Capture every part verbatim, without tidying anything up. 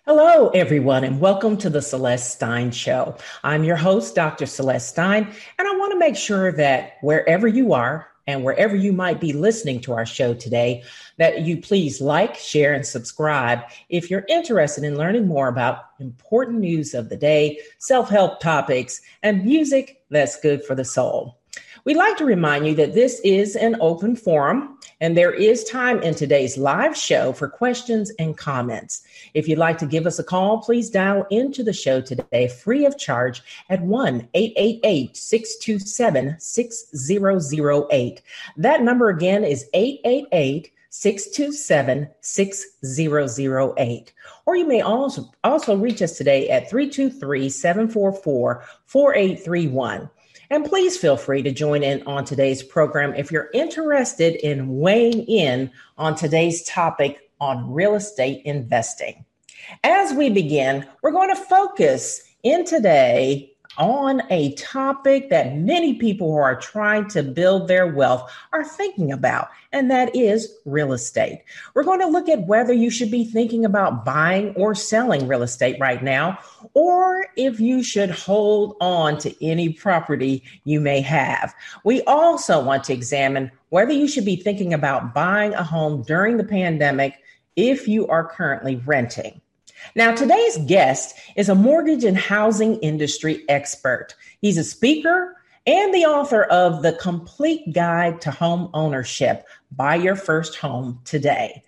Hello, everyone, and welcome to the Celeste Stein Show. I'm your host, Doctor Celeste Stein, and I want to make sure that wherever you are and wherever you might be listening to our show today, that you please like, share, and subscribe if you're interested in learning more about important news of the day, self-help topics, and music that's good for the soul. We'd like to remind you that this is an open forum, and there is time in today's live show for questions and comments. If you'd like to give us a call, please dial into the show today free of charge at one eight eight eight, six two seven, six zero zero eight. That number again is eight eight eight, six two seven, six zero zero eight. Or you may also, also reach us today at three two three, seven four four, four eight three one. And please feel free to join in on today's program if you're interested in weighing in on today's topic on real estate investing. As we begin, we're going to focus in today on a topic that many people who are trying to build their wealth are thinking about, and that is real estate. We're going to look at whether you should be thinking about buying or selling real estate right now, or if you should hold on to any property you may have. We also want to examine whether you should be thinking about buying a home during the pandemic if you are currently renting. Now, today's guest is a mortgage and housing industry expert. He's a speaker and the author of The Complete Guide to Home Ownership, Buy Your First Home Today.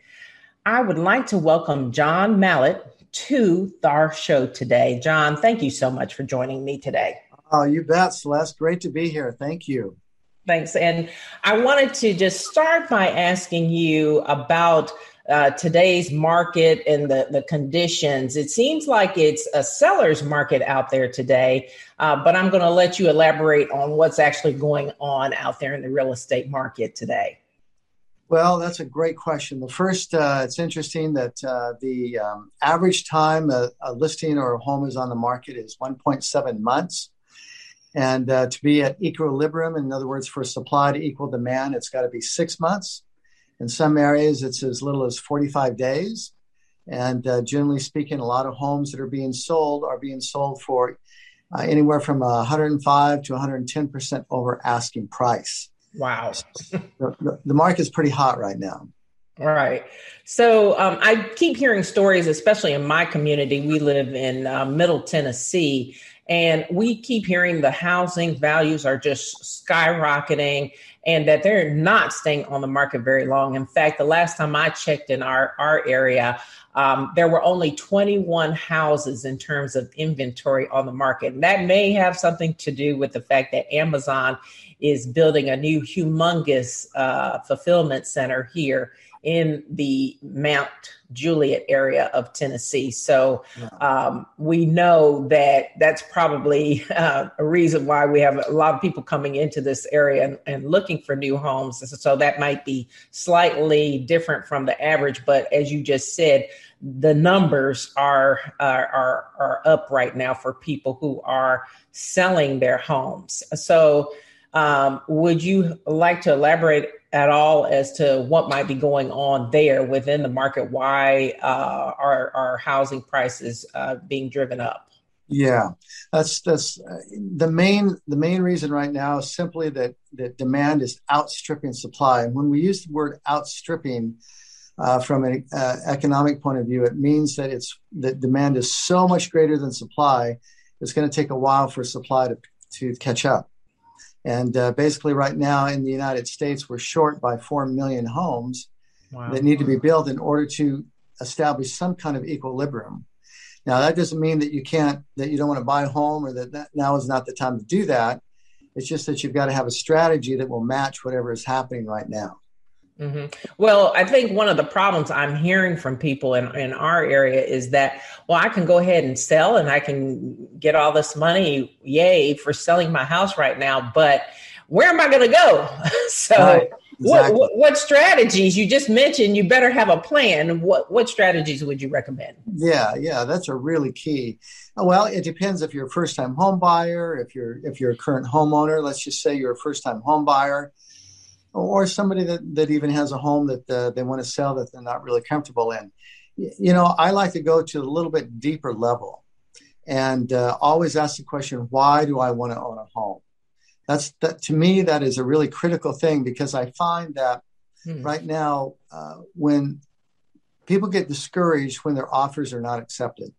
I would like to welcome John Mallett to our show today. John, thank you so much for joining me today. Oh, you bet, Celeste. Great to be here. Thank you. Thanks. And I wanted to just start by asking you about Uh, today's market and the, the conditions. It seems like it's a seller's market out there today, uh, but I'm going to let you elaborate on what's actually going on out there in the real estate market today. Well, that's a great question. The first, uh, it's interesting that uh, the um, average time a, a listing or a home is on the market is one point seven months. And uh, to be at equilibrium, in other words, for supply to equal demand, it's got to be six months. In some areas, it's as little as forty-five days. And uh, generally speaking, a lot of homes that are being sold are being sold for uh, anywhere from one hundred five to one hundred ten percent over asking price. Wow. the, the, the market is pretty hot right now. All right. So um, I keep hearing stories, especially in my community. We live in uh, Middle Tennessee, and we keep hearing the housing values are just skyrocketing and that they're not staying on the market very long. In fact, the last time I checked in our, our area, um, there were only twenty-one houses in terms of inventory on the market. And that may have something to do with the fact that Amazon is building a new humongous uh, fulfillment center here in the Mount Juliet area of Tennessee. So um, we know that that's probably uh, a reason why we have a lot of people coming into this area and, and looking for new homes. So that might be slightly different from the average. But as you just said, the numbers are, are, are, are up right now for people who are selling their homes. So um, would you like to elaborate at all as to what might be going on there within the market? Why uh, are, are housing prices uh, being driven up? Yeah, that's that's uh, the main the main reason right now is simply that that demand is outstripping supply. And when we use the word outstripping uh, from an uh, economic point of view, it means that it's that demand is so much greater than supply. It's going to take a while for supply to to catch up. And uh, basically right now in the United States, we're short by four million homes wow. that need to be built in order to establish some kind of equilibrium. Now, that doesn't mean that you can't, that you don't want to buy a home or that, that now is not the time to do that. It's just that you've got to have a strategy that will match whatever is happening right now. Mm-hmm. Well, I think one of the problems I'm hearing from people in, in our area is that, well, I can go ahead and sell and I can get all this money, yay, for selling my house right now, but where am I going to go? so right. Exactly. what, what, what strategies you just mentioned, you better have a plan. What, what strategies would you recommend? Yeah, yeah, that's a really key. Well, it depends if you're a first-time home buyer, if you're, if you're a current homeowner, let's just say you're a first-time home buyer, or somebody that, that even has a home that uh, they want to sell that they're not really comfortable in. You know, I like to go to a little bit deeper level and uh, always ask the question, why do I want to own a home? That's that to me, that is a really critical thing, because I find that hmm. right now, uh, when people get discouraged when their offers are not accepted,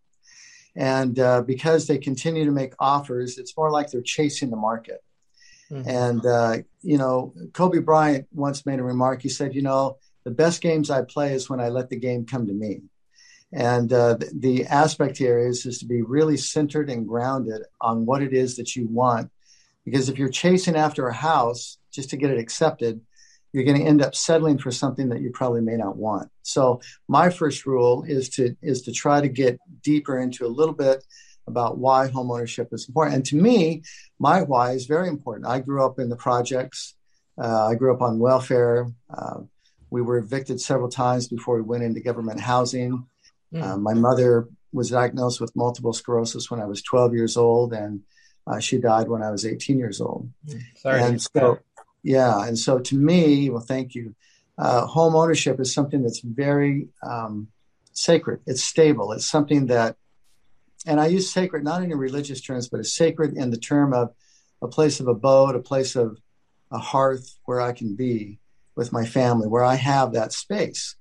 and uh, because they continue to make offers, it's more like they're chasing the market. Mm-hmm. And, uh, you know, Kobe Bryant once made a remark. He said, you know, the best games I play is when I let the game come to me. And uh, the, the aspect here is, is to be really centered and grounded on what it is that you want. Because if you're chasing after a house just to get it accepted, you're going to end up settling for something that you probably may not want. So my first rule is to is to try to get deeper into a little bit about why homeownership is important. And to me, my why is very important. I grew up in the projects. Uh, I grew up on welfare. Uh, we were evicted several times before we went into government housing. Mm. Uh, my mother was diagnosed with multiple sclerosis when I was twelve years old, and uh, she died when I was eighteen years old. Sorry. And so, yeah. And so to me, well, thank you. Uh, home ownership is something that's very um, sacred. It's stable. It's something that, and I use sacred not in religious terms, but it's sacred in the term of a place of abode, a place of a hearth where I can be with my family, where I have that space.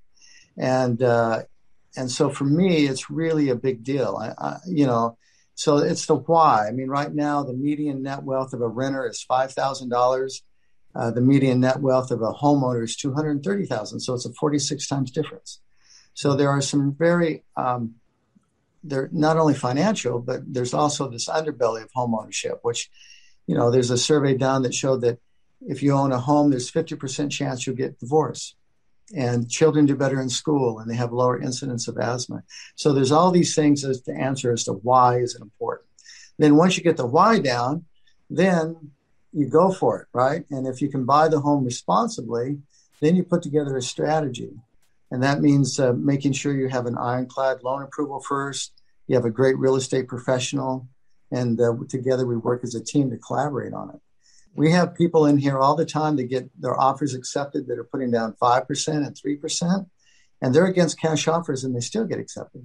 And uh, and so for me, it's really a big deal. I, I, you know, so it's the why. I mean, right now, the median net wealth of a renter is five thousand dollars. Uh, the median net wealth of a homeowner is two hundred thirty thousand dollars. So it's a forty-six times difference. So there are some very, um, they're not only financial, but there's also this underbelly of home ownership, which, you know, there's a survey done that showed that if you own a home, there's fifty percent chance you'll get divorced. And children do better in school, and they have lower incidence of asthma. So there's all these things as to answer as to why is it important. Then once you get the why down, then you go for it, right? And if you can buy the home responsibly, then you put together a strategy. And that means uh, making sure you have an ironclad loan approval first. You have a great real estate professional, and uh, together we work as a team to collaborate on it. We have people in here all the time that get their offers accepted that are putting down five percent and three percent, and they're against cash offers and they still get accepted.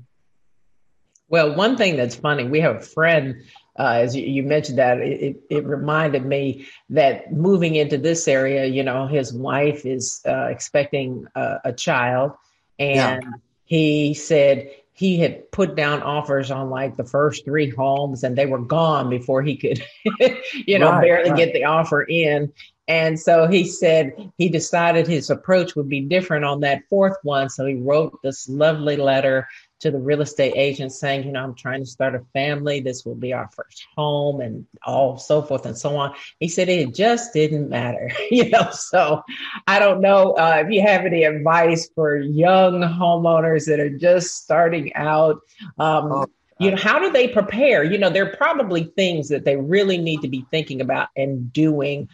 Well, one thing that's funny, we have a friend, uh, as you, you mentioned that, it, it reminded me that moving into this area, you know, his wife is uh, expecting a, a child, and yeah. he said he had put down offers on like the first three homes, and they were gone before he could, you know, right, barely right. get the offer in. And so he said he decided his approach would be different on that fourth one. So he wrote this lovely letter to the real estate agent saying, you know, I'm trying to start a family. This will be our first home, and all so forth and so on. He said it just didn't matter, you know. So I don't know uh, if you have any advice for young homeowners that are just starting out. Um, oh. You know, how do they prepare? You know, there are probably things that they really need to be thinking about and doing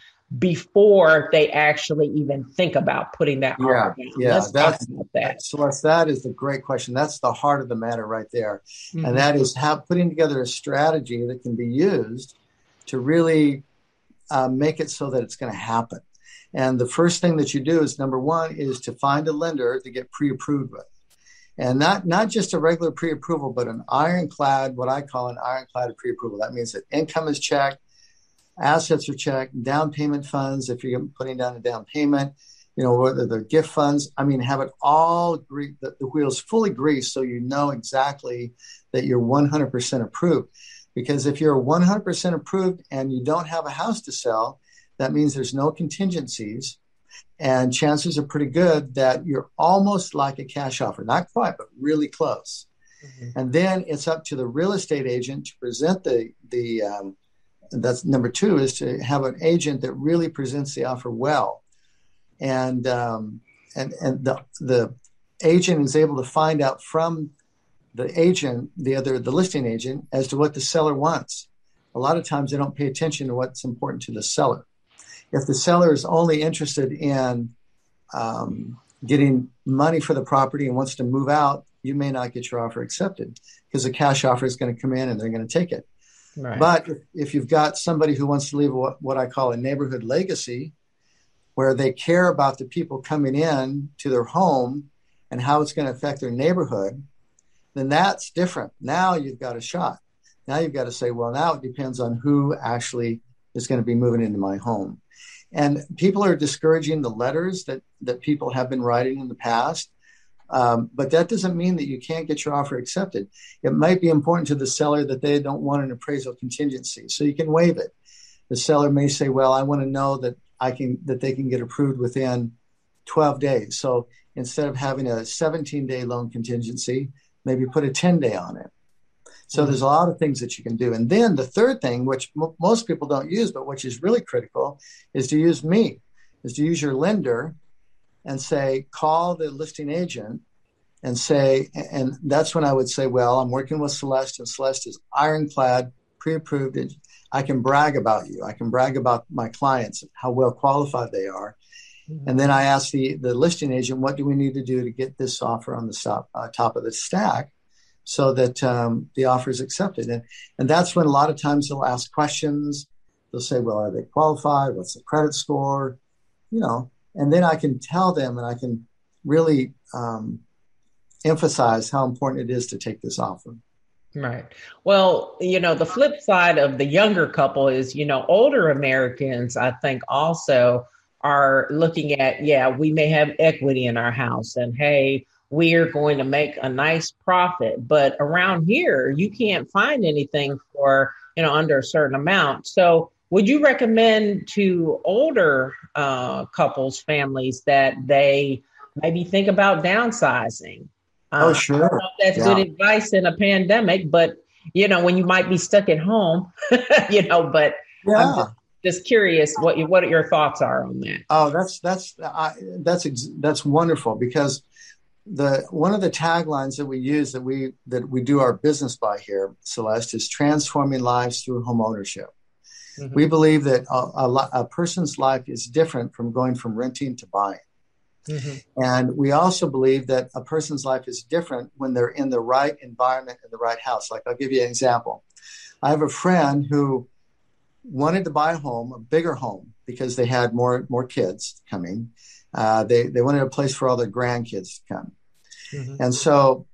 before they actually even think about putting that yeah, offer down. Yeah, Let's that's, talk about that. Celeste, that is the great question. That's the heart of the matter right there. Mm-hmm. And that is how putting together a strategy that can be used to really uh, make it so that it's going to happen. And the first thing that you do is, number one, is to find a lender to get pre-approved with. And not, not just a regular pre-approval, but an ironclad, what I call an ironclad pre-approval. That means that income is checked, assets are checked, down payment funds, if you're putting down a down payment, you know, whether they're gift funds. I mean, have it all, gre- the, the wheels fully greased so you know exactly that you're one hundred percent approved. Because if you're one hundred percent approved and you don't have a house to sell, that means there's no contingencies. And chances are pretty good that you're almost like a cash offer. Not quite, but really close. Mm-hmm. And then it's up to the real estate agent to present the, the um, that's number two, is to have an agent that really presents the offer well. And um, and and the the agent is able to find out from the agent, the other, the listing agent, as to what the seller wants. A lot of times they don't pay attention to what's important to the seller. If the seller is only interested in um, getting money for the property and wants to move out, you may not get your offer accepted because the cash offer is going to come in and they're going to take it. Right. But if, if you've got somebody who wants to leave what, what I call a neighborhood legacy, where they care about the people coming in to their home and how it's going to affect their neighborhood, then that's different. Now you've got a shot. Now you've got to say, well, now it depends on who actually is going to be moving into my home. And people are discouraging the letters that, that people have been writing in the past. Um, but that doesn't mean that you can't get your offer accepted. It might be important to the seller that they don't want an appraisal contingency, so you can waive it. The seller may say, well, I want to know that I can, that they can get approved within twelve days. So instead of having a seventeen day loan contingency, maybe put a ten day on it. So mm-hmm. there's a lot of things that you can do. And then the third thing, which m- most people don't use, but which is really critical, is to use me, is to use your lender and say, call the listing agent and say, and that's when I would say, well, I'm working with Celeste, and Celeste is ironclad, pre-approved. And I can brag about you. I can brag about my clients, how well qualified they are. Mm-hmm. And then I ask the, the listing agent, what do we need to do to get this offer on the top, uh, top of the stack so that um, the offer is accepted? And, and that's when a lot of times they'll ask questions. They'll say, well, are they qualified? What's the credit score? You know, and then I can tell them, and I can really um, emphasize how important it is to take this offer. Right. Well, you know, the flip side of the younger couple is, you know, older Americans, I think also are looking at, yeah, we may have equity in our house and, hey, we're going to make a nice profit. But around here, you can't find anything for, you know, under a certain amount. So would you recommend to older uh, couples, families, that they maybe think about downsizing? Uh, oh, sure. I don't know if that's yeah. good advice in a pandemic, but, you know, when you might be stuck at home, you know, but yeah. I'm just, just curious what you, what your thoughts are on that. Oh, that's that's I, that's that's wonderful, because the one of the taglines that we use that we that we do our business by here, Celeste, is transforming lives through home ownership. Mm-hmm. We believe that a, a, a person's life is different from going from renting to buying. Mm-hmm. And we also believe that a person's life is different when they're in the right environment in the right house. Like, I'll give you an example. I have a friend who wanted to buy a home, a bigger home, because they had more more kids coming. Uh, they they wanted a place for all their grandkids to come. Mm-hmm. And so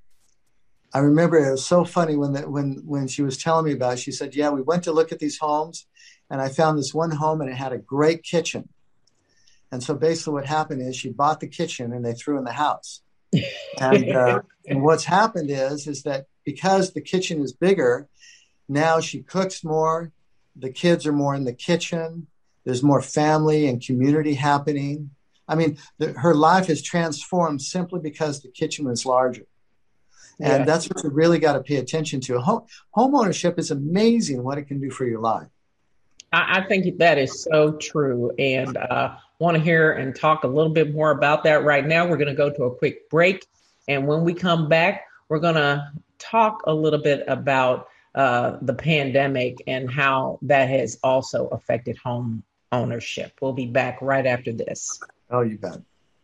I remember it was so funny when the, when when she was telling me about it. She said, yeah, we went to look at these homes, and I found this one home, and it had a great kitchen. And so basically what happened is she bought the kitchen and they threw in the house. And, uh, and what's happened is, is that because the kitchen is bigger, now she cooks more. The kids are more in the kitchen. There's more family and community happening. I mean, the, her life has transformed simply because the kitchen was larger. And yeah. that's what you really got to pay attention to. Home, home ownership is amazing what it can do for your life. I, I think that is so true. And, uh, want to hear and talk a little bit more about that. Right now, we're going to go to a quick break. And when we come back, we're going to talk a little bit about uh, the pandemic and how that has also affected home ownership. We'll be back right after this. Oh, you bet.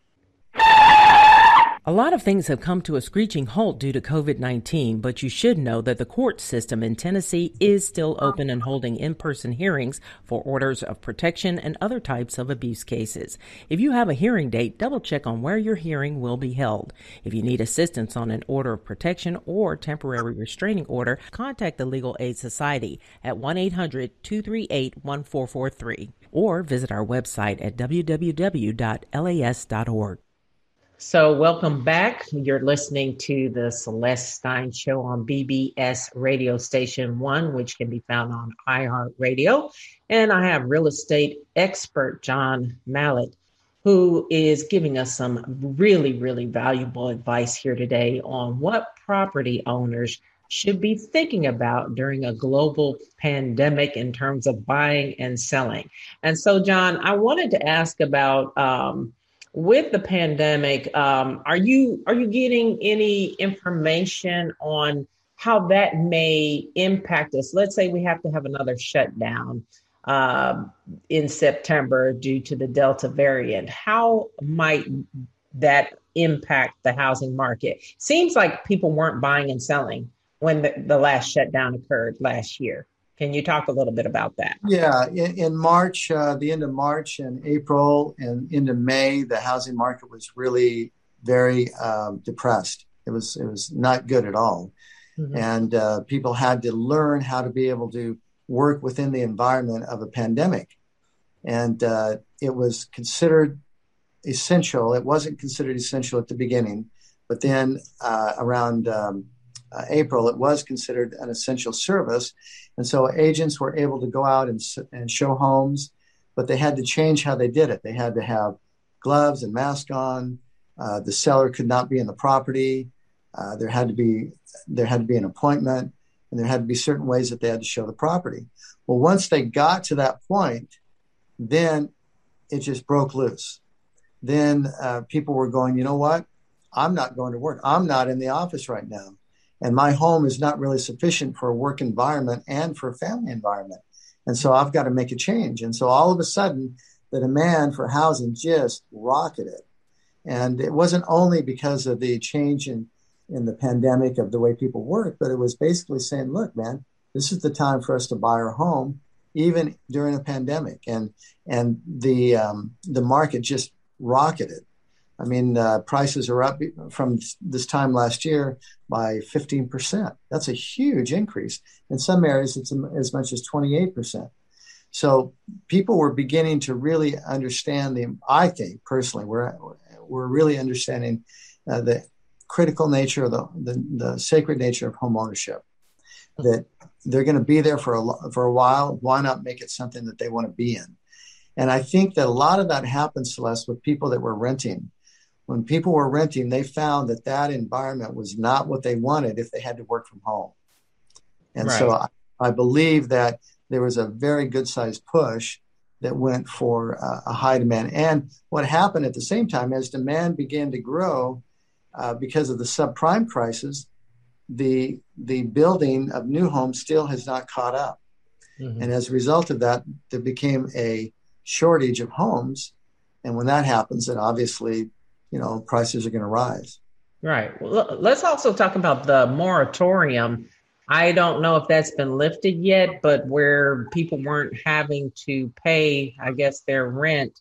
A lot of things have come to a screeching halt due to covid nineteen, but you should know that the court system in Tennessee is still open and holding in-person hearings for orders of protection and other types of abuse cases. If you have a hearing date, double check on where your hearing will be held. If you need assistance on an order of protection or temporary restraining order, contact the Legal Aid Society at one eight hundred two three eight one four four three or visit our website at w w w dot l a s dot org. So welcome back. You're listening to the Celeste Stein Show on B B S Radio Station one, which can be found on iHeartRadio. And I have real estate expert John Mallett, who is giving us some really, really valuable advice here today on what property owners should be thinking about during a global pandemic in terms of buying and selling. And so, John, I wanted to ask about um, with the pandemic, um, are you are you getting any information on how that may impact us? Let's say we have to have another shutdown uh, in September due to the Delta variant. How might that impact the housing market? Seems like people weren't buying and selling when the, the last shutdown occurred last year. Can you talk a little bit about that? Yeah, in, in March, uh, the end of March and April and into May, the housing market was really very um, depressed. It was it was not good at all. Mm-hmm. And uh, people had to learn how to be able to work within the environment of a pandemic. And uh, it was considered essential. It wasn't considered essential at the beginning, but then uh, around um, uh, April, it was considered an essential service. And so agents were able to go out and, and show homes, but they had to change how they did it. They had to have gloves and mask on. Uh, the seller could not be in the property. Uh, there had to be there had to be an appointment, and there had to be certain ways that they had to show the property. Well, once they got to that point, then it just broke loose. Then uh, people were going, you know what? I'm not going to work. I'm not in the office right now. And my home is not really sufficient for a work environment and for a family environment. And so I've got to make a change. And so all of a sudden, the demand for housing just rocketed. And it wasn't only because of the change in, in the pandemic of the way people work, but it was basically saying, look, man, this is the time for us to buy our home, even during a pandemic. And and the um, the market just rocketed. I mean, uh, prices are up from this time last year by fifteen percent. That's a huge increase. In some areas, it's as much as twenty-eight percent. So people were beginning to really understand the, I think personally, we're, we're really understanding uh, the critical nature of the, the, the sacred nature of home ownership, that they're going to be there for a, for a while. Why not make it something that they want to be in? And I think that a lot of that happened, Celeste, with people that were renting. When people were renting, they found that that environment was not what they wanted if they had to work from home. And right. so I, I believe that there was a very good sized push that went for uh, a high demand. And what happened at the same time, as demand began to grow uh, because of the subprime crisis, the the building of new homes still has not caught up. Mm-hmm. And as a result of that, there became a shortage of homes. And when that happens, then obviously, you know, prices are going to rise. Right. Well, let's also talk about the moratorium. I don't know if that's been lifted yet, but where people weren't having to pay, I guess, their rent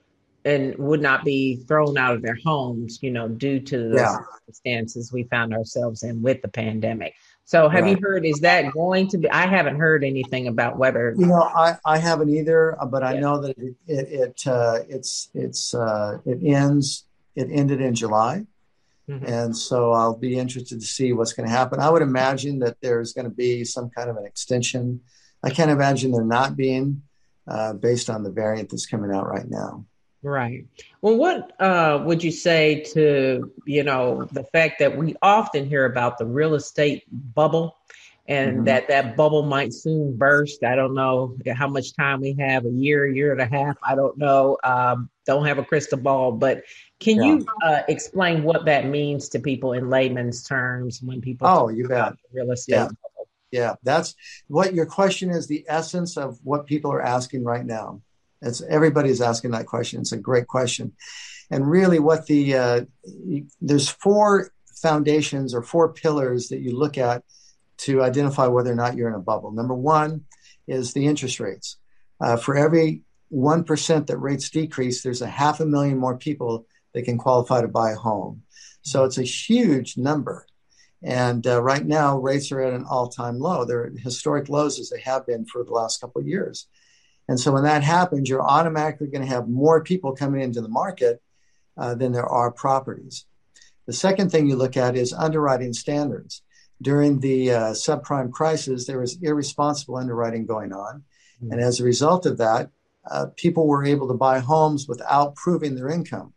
and would not be thrown out of their homes, you know, due to the yeah. circumstances we found ourselves in with the pandemic. So have right. you heard, is that going to be, I haven't heard anything about whether. You know, I, I haven't either, but I yeah. know that it, it, it uh, it's, it's, uh, it ends, it ended in July. Mm-hmm. And so I'll be interested to see what's going to happen. I would imagine that there's going to be some kind of an extension. I can't imagine there not being uh, based on the variant that's coming out right now. Right. Well, what uh, would you say to, you know, the fact that we often hear about the real estate bubble and mm-hmm. that that bubble might soon burst? I don't know how much time we have, a year, year and a half. I don't know. Um, don't have a crystal ball, but can yeah. you uh, explain what that means to people in layman's terms when people oh, talk you about bet. real estate yeah. bubble? Yeah, that's what your question is, the essence of what people are asking right now. It's everybody's asking that question. It's a great question. And really what the, uh, there's four foundations or four pillars that you look at to identify whether or not you're in a bubble. Number one is the interest rates. Uh, for every one percent that rates decrease, there's a half a million more people that can qualify to buy a home. So it's a huge number. And uh, right now, rates are at an all-time low. They're at historic lows as they have been for the last couple of years. And so when that happens, you're automatically going to have more people coming into the market uh, than there are properties. The second thing you look at is underwriting standards. During the uh, subprime crisis, there was irresponsible underwriting going on. Mm-hmm. And as a result of that, uh, people were able to buy homes without proving their income.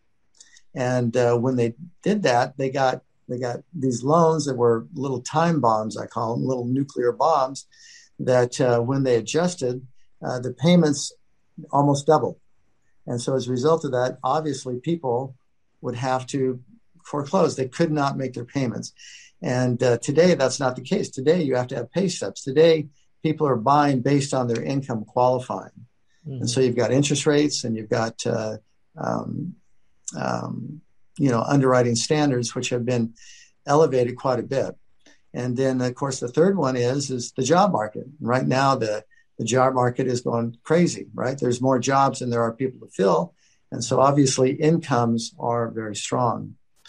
And uh, when they did that, they got they got these loans that were little time bombs, I call them, little nuclear bombs, that uh, when they adjusted, uh, the payments almost doubled. And so as a result of that, obviously people would have to foreclose. They could not make their payments. And uh, today, that's not the case. Today, you have to have pay stubs. Today, people are buying based on their income qualifying. Mm-hmm. And so you've got interest rates and you've got, uh, um, um, you know, underwriting standards, which have been elevated quite a bit. And then, of course, the third one is, is the job market. Right now, the, the job market is going crazy, right? There's more jobs than there are people to fill. And so obviously incomes are very strong.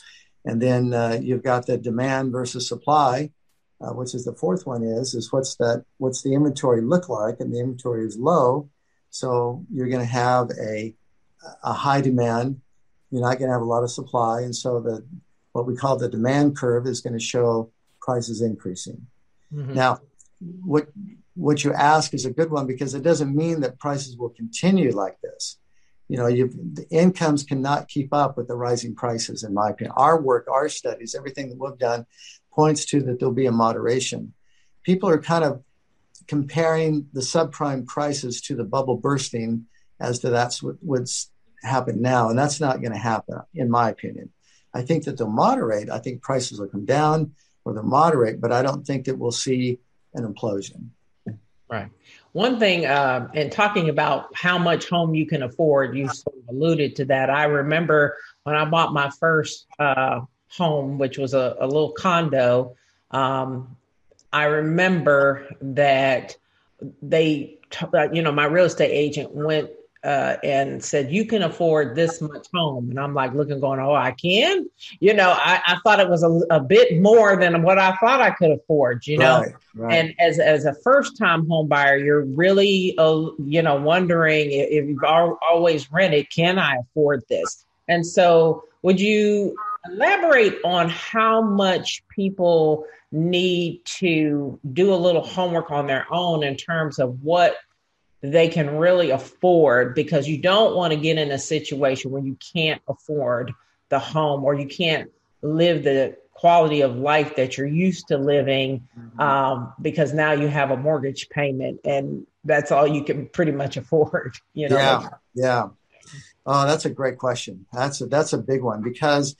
And then uh, you've got the demand versus supply, uh, which is the fourth one is, is what's that, what's the inventory look like? And the inventory is low. So you're going to have a, a high demand. You're not going to have a lot of supply. And so the, what we call the demand curve is going to show prices increasing. Mm-hmm. Now, what, what you ask is a good one because it doesn't mean that prices will continue like this. You know, you've, the incomes cannot keep up with the rising prices, in my opinion. Our work, our studies, everything that we've done points to that there'll be a moderation. People are kind of comparing the subprime crisis to the bubble bursting as to that's what, what's happened now. And that's not going to happen, in my opinion. I think that they'll moderate. I think prices will come down or they'll moderate, but I don't think that we'll see an implosion. Right. One thing, uh, and talking about how much home you can afford, you sort of alluded to that. I remember when I bought my first uh, home, which was a, a little condo, um, I remember that they, you know, my real estate agent went uh, and said, you can afford this much home. And I'm like looking, going, oh, I can? You know, I, I thought it was a, a bit more than what I thought I could afford, you know? Right, right. And as, as a first time home buyer, you're really, uh, you know, wondering if, if you've al- always rented, can I afford this? And so would you elaborate on how much people need to do a little homework on their own in terms of what they can really afford, because you don't want to get in a situation where you can't afford the home or you can't live the quality of life that you're used to living, um, because now you have a mortgage payment and that's all you can pretty much afford. You know? Yeah, yeah. Oh, that's a great question. That's a, that's a big one because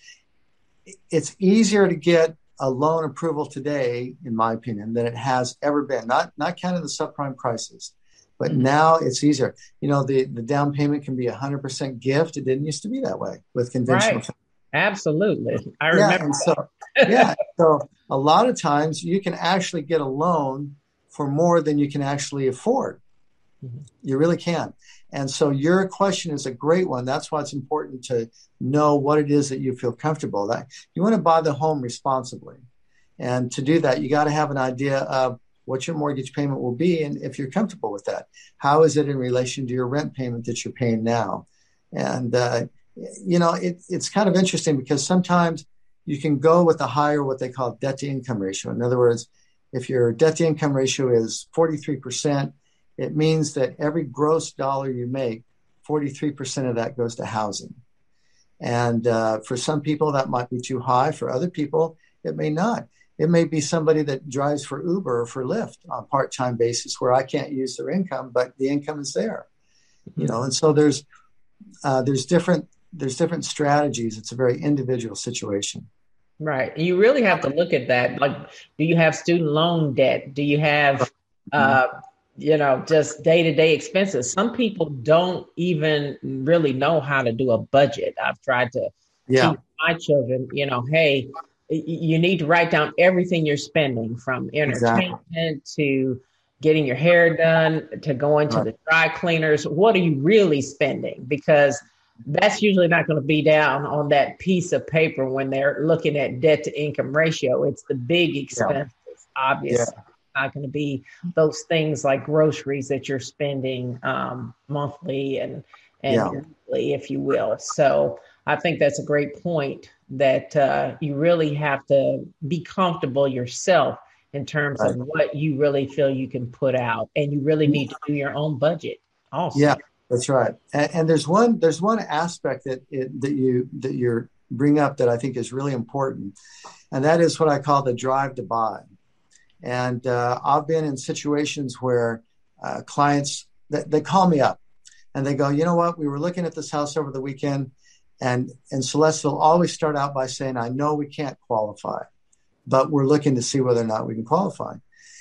it's easier to get a loan approval today, in my opinion, than it has ever been. Not not counting the subprime crisis. But now it's easier. You know, the, the down payment can be a one hundred percent gift. It didn't used to be that way with conventional. Right. Absolutely. I yeah, remember. And so, yeah. So a lot of times you can actually get a loan for more than you can actually afford. Mm-hmm. You really can. And so your question is a great one. That's why it's important to know what it is that you feel comfortable. That you want to buy the home responsibly. And to do that, you got to have an idea of what your mortgage payment will be, and if you're comfortable with that. How is it in relation to your rent payment that you're paying now? And, uh, you know, it, it's kind of interesting because sometimes you can go with a higher, what they call debt to income ratio. In other words, if your debt to income ratio is forty-three percent, it means that every gross dollar you make, forty-three percent of that goes to housing. And uh, for some people, that might be too high. For other people, it may not. It may be somebody that drives for Uber or for Lyft on a part-time basis where I can't use their income, but the income is there, mm-hmm. you know. And so there's uh, there's different there's different strategies. It's a very individual situation. Right. You really have to look at that. Like, do you have student loan debt? Do you have, uh, you know, just day-to-day expenses? Some people don't even really know how to do a budget. I've tried to yeah. teach my children, you know, hey, you need to write down everything you're spending, from entertainment exactly. to getting your hair done to going to right. the dry cleaners. What are you really spending? Because that's usually not going to be down on that piece of paper when they're looking at debt to income ratio. It's the big expenses, yeah. obviously. Yeah. It's not going to be those things like groceries that you're spending um, monthly and, and yeah. weekly, if you will. So I think that's a great point, that uh, you really have to be comfortable yourself in terms right. of what you really feel you can put out, and you really need to do your own budget also. Yeah, that's right. And, and there's one there's one aspect that it, that you that you bring up that I think is really important, and that is what I call the drive to buy. And uh, I've been in situations where uh, clients that they call me up and they go, you know what, we were looking at this house over the weekend. And and Celeste will always start out by saying, I know we can't qualify, but we're looking to see whether or not we can qualify.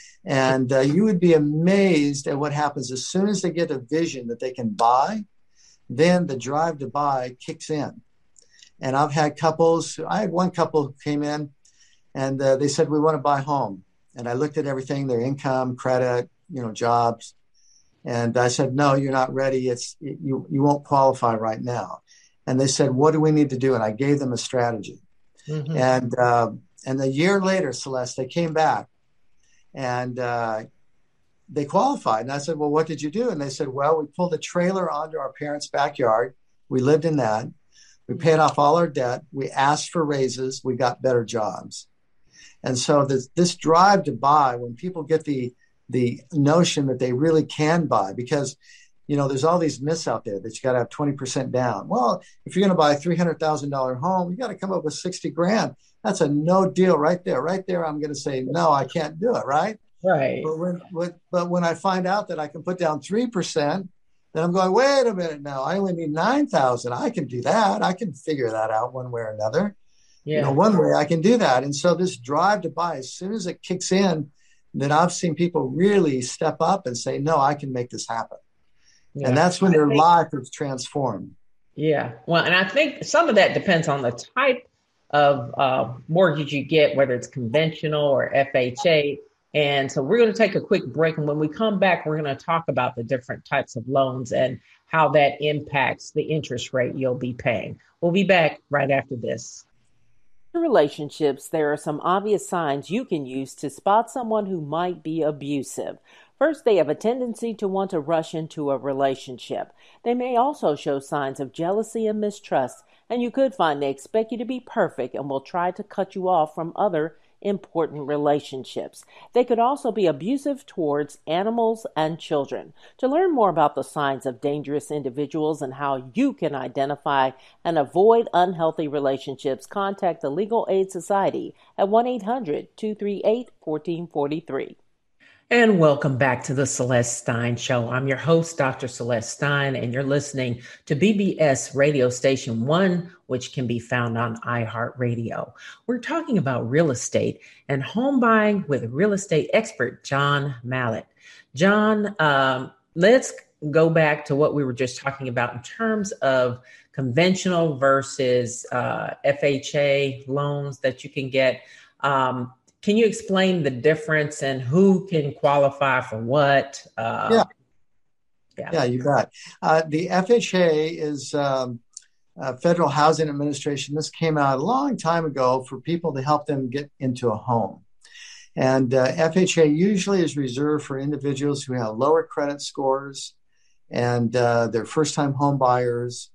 And uh, you would be amazed at what happens as soon as they get a vision that they can buy, then the drive to buy kicks in. And I've had couples, I had one couple who came in and uh, they said, we want to buy a home. And I looked at everything, their income, credit, you know, jobs. And I said, no, you're not ready. It's you, you won't qualify right now. And they said, what do we need to do? And I gave them a strategy. Mm-hmm. And uh, and a year later, Celeste, they came back and uh, they qualified. And I said, well, what did you do? And they said, well, we pulled a trailer onto our parents' backyard. We lived in that. We paid off all our debt. We asked for raises. We got better jobs. And so this, this drive to buy, when people get the the notion that they really can buy, because, you know, there's all these myths out there that you got to have twenty percent down. Well, if you're going to buy a three hundred thousand dollars home, you got to come up with sixty grand. That's a no deal right there. Right there, I'm going to say, no, I can't do it, right? Right. But when, when, but when I find out that I can put down three percent, then I'm going, wait a minute now, I only need nine thousand. I can do that. I can figure that out one way or another. Yeah. You know, one way I can do that. And so this drive to buy, as soon as it kicks in, then I've seen people really step up and say, no, I can make this happen. Yeah. And that's when their think, life is transformed. Yeah. Well, and I think some of that depends on the type of uh, mortgage you get, whether it's conventional or F H A. And so we're going to take a quick break. And when we come back, we're going to talk about the different types of loans and how that impacts the interest rate you'll be paying. We'll be back right after this. In relationships, there are some obvious signs you can use to spot someone who might be abusive. First, they have a tendency to want to rush into a relationship. They may also show signs of jealousy and mistrust, and you could find they expect you to be perfect and will try to cut you off from other important relationships. They could also be abusive towards animals and children. To learn more about the signs of dangerous individuals and how you can identify and avoid unhealthy relationships, contact the Legal Aid Society at one eight hundred two three eight one four four three. And welcome back to the Celeste Stein Show. I'm your host, Doctor Celeste Stein, and you're listening to B B S Radio Station One, which can be found on iHeartRadio. We're talking about real estate and home buying with real estate expert John Mallett. John, um, let's go back to what we were just talking about in terms of conventional versus uh, F H A loans that you can get. Um, Can you explain the difference and who can qualify for what? Uh, yeah. yeah, yeah, you bet. Uh, the F H A is um, uh, Federal Housing Administration. This came out a long time ago for people to help them get into a home. And uh, F H A usually is reserved for individuals who have lower credit scores and uh, they're first-time home buyers.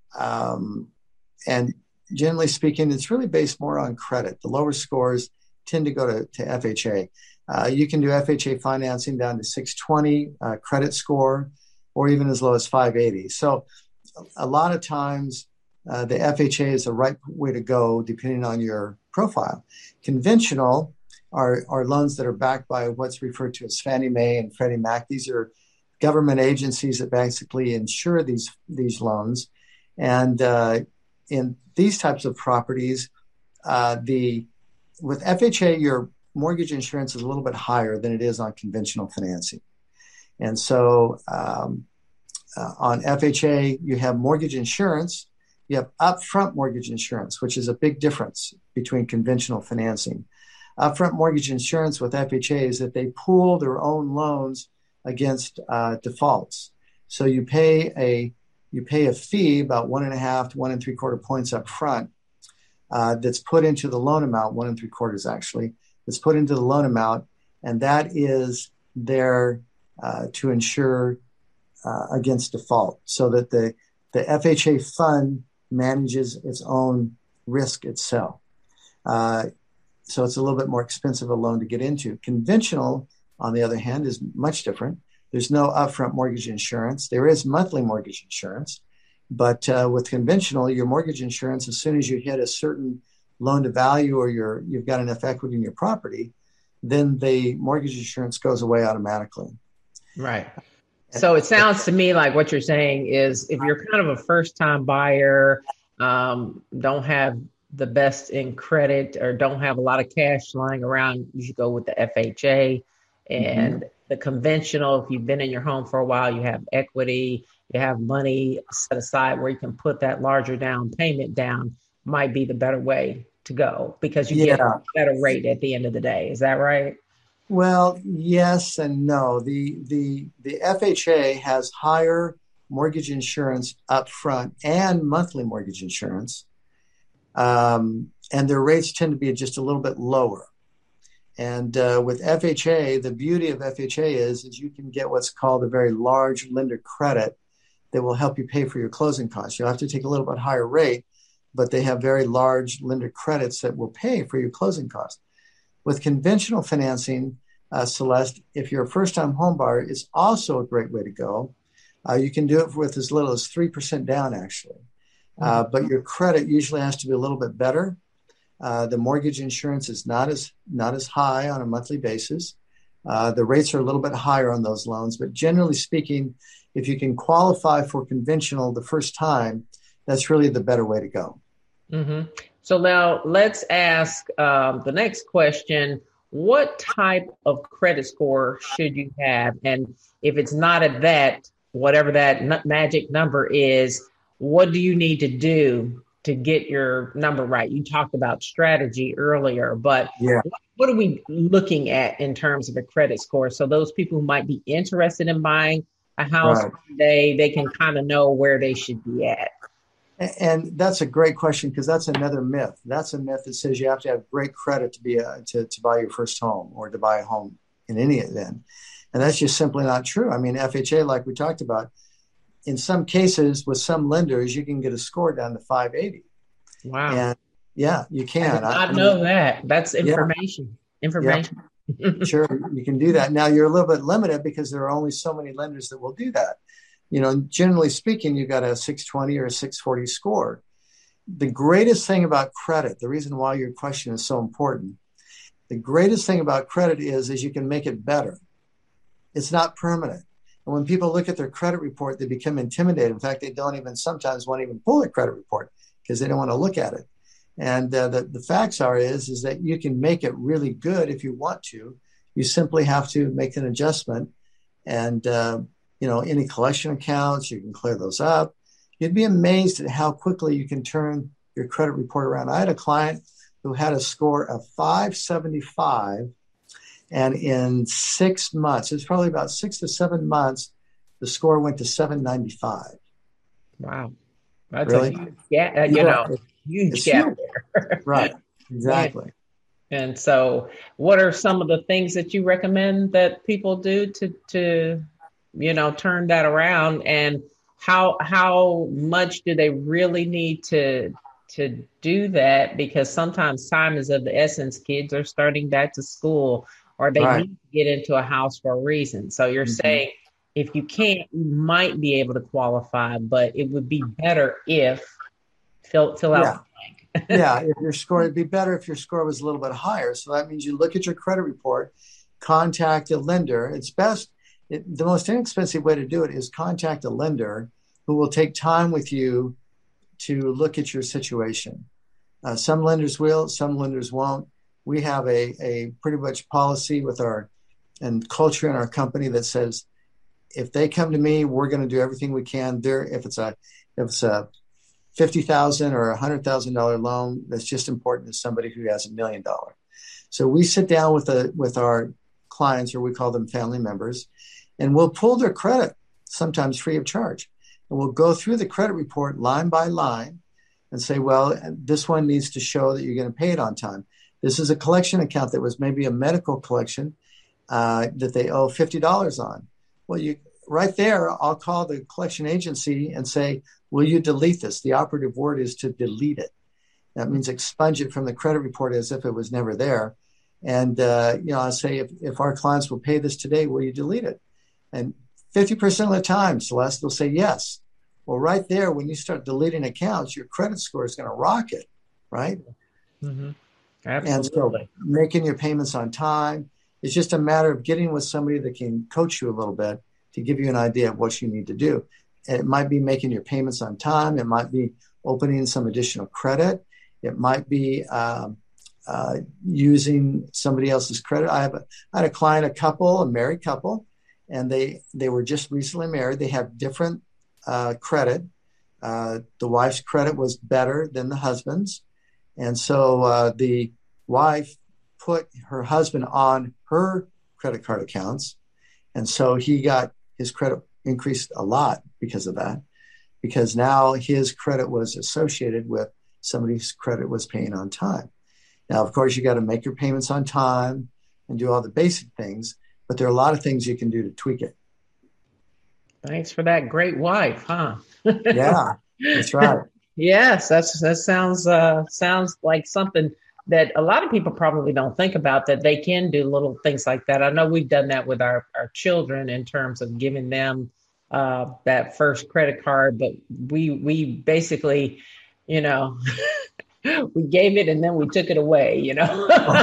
Um, and generally speaking, it's really based more on credit. The lower scores tend to go to, to F H A. Uh, you can do F H A financing down to six twenty uh, credit score, or even as low as five eighty. So a lot of times uh, the F H A is the right way to go depending on your profile. Conventional are, are loans that are backed by what's referred to as Fannie Mae and Freddie Mac. These are government agencies that basically insure these, these loans. And uh, in these types of properties, uh, the with F H A, your mortgage insurance is a little bit higher than it is on conventional financing. And so um, uh, on F H A, you have mortgage insurance, you have upfront mortgage insurance, which is a big difference between conventional financing. Upfront mortgage insurance with F H A is that they pool their own loans against uh, defaults. So you pay a you pay a fee about one and a half to one and three quarter points up front. Uh, that's put into the loan amount, one and three quarters actually, that's put into the loan amount, and that is there uh, to ensure uh, against default, so that the, the F H A fund manages its own risk itself. Uh, so it's a little bit more expensive a loan to get into. Conventional, on the other hand, is much different. There's no upfront mortgage insurance. There is monthly mortgage insurance. But uh, with conventional, your mortgage insurance, as soon as you hit a certain loan to value or you're, you've got enough equity in your property, then the mortgage insurance goes away automatically. Right. So it sounds to me like what you're saying is if you're kind of a first-time buyer, um, don't have the best in credit or don't have a lot of cash lying around, you should go with the F H A. And mm-hmm. the conventional, if you've been in your home for a while, you have equity, you have money set aside where you can put that larger down payment down, might be the better way to go because you yeah. get a better rate at the end of the day. Is that right? Well, yes and no. The the the F H A has higher mortgage insurance up front and monthly mortgage insurance. Um, and their rates tend to be just a little bit lower. And uh, with F H A, the beauty of F H A is, is you can get what's called a very large lender credit that will help you pay for your closing costs. You'll have to take a little bit higher rate, but they have very large lender credits that will pay for your closing costs. With conventional financing, uh, Celeste, if you're a first-time home buyer, it's also a great way to go. Uh, you can do it with as little as three percent down, actually. Uh, but your credit usually has to be a little bit better. Uh, the mortgage insurance is not as not as high on a monthly basis. Uh, the rates are a little bit higher on those loans, but generally speaking, if you can qualify for conventional the first time, that's really the better way to go. Mm-hmm. So now let's ask um, the next question. What type of credit score should you have? And if it's not at that, whatever that n- magic number is, what do you need to do to get your number right? You talked about strategy earlier, but yeah. what, what are we looking at in terms of a credit score? So those people who might be interested in buying a house Right. today, they can kind of know where they should be at. And that's a great question, because that's another myth. That's a myth that says you have to have great credit to be a, to, to buy your first home or to buy a home in any event. And that's just simply not true. I mean, F H A, like we talked about, in some cases with some lenders, you can get a score down to five eighty. Wow. And yeah, you can. I did not I, know I mean, that. That's information. Yeah. Information. Yeah. Sure, you can do that. Now, you're a little bit limited because there are only so many lenders that will do that. You know, generally speaking, you got a six twenty or a six forty score. The greatest thing about credit, the reason why your question is so important, the greatest thing about credit is, is you can make it better. It's not permanent. And when people look at their credit report, they become intimidated. In fact, they don't even sometimes want to even pull a credit report because they don't want to look at it. And uh, the, the facts are is, is that you can make it really good if you want to. You simply have to make an adjustment. And, uh, you know, any collection accounts, you can clear those up. You'd be amazed at how quickly you can turn your credit report around. I had a client who had a score of five seventy-five. And in six months, it's probably about six to seven months, the score went to seven ninety-five. Wow. That's really? a huge gap, uh, you yeah, know, huge gap huge. there. Right. Exactly. And, and so what are some of the things that you recommend that people do to, to, you know, turn that around? And how, how much do they really need to, to do that? Because sometimes time is of the essence. Kids are starting back to school, or they right. need to get into a house for a reason. So you're mm-hmm. saying if you can't, you might be able to qualify, but it would be better if fill, fill out yeah. the blank. yeah, if your score, it'd be better if your score was a little bit higher. So that means you look at your credit report, contact a lender. It's best, it, the most inexpensive way to do it is contact a lender who will take time with you to look at your situation. Uh, some lenders will, some lenders won't. We have a, a pretty much policy with our and culture in our company that says, if they come to me, we're going to do everything we can. There, if it's a if it's a fifty thousand or a hundred thousand dollar loan, that's just important to somebody who has a million dollar. So we sit down with a with our clients, or we call them family members, and we'll pull their credit, sometimes free of charge, and we'll go through the credit report line by line and say, well, this one needs to show that you're going to pay it on time. This is a collection account that was maybe a medical collection uh, that they owe fifty dollars on. Well, you right there, I'll call the collection agency and say, will you delete this? The operative word is to delete it. That means expunge it from the credit report as if it was never there. And, uh, you know, I'll say, if, if our clients will pay this today, will you delete it? And fifty percent of the time, Celeste will say yes. Well, right there, when you start deleting accounts, your credit score is going to rocket, right? Mm-hmm. Absolutely. And so making your payments on time, it's just a matter of getting with somebody that can coach you a little bit to give you an idea of what you need to do. And it might be making your payments on time. It might be opening some additional credit. It might be um, uh, using somebody else's credit. I have a, I had a client, a couple, a married couple, and they, they were just recently married. They have different uh, credit. Uh, the wife's credit was better than the husband's. And so uh, the wife put her husband on her credit card accounts. And so he got his credit increased a lot because of that, because now his credit was associated with somebody's credit was paying on time. Now, of course, you got to make your payments on time and do all the basic things, but there are a lot of things you can do to tweak it. Thanks for that great wife, huh? Yeah, that's right. Yes, that's that sounds uh, sounds like something that a lot of people probably don't think about, that they can do little things like that. I know we've done that with our, our children in terms of giving them uh, that first credit card, but we we basically, you know, we gave it and then we took it away, you know,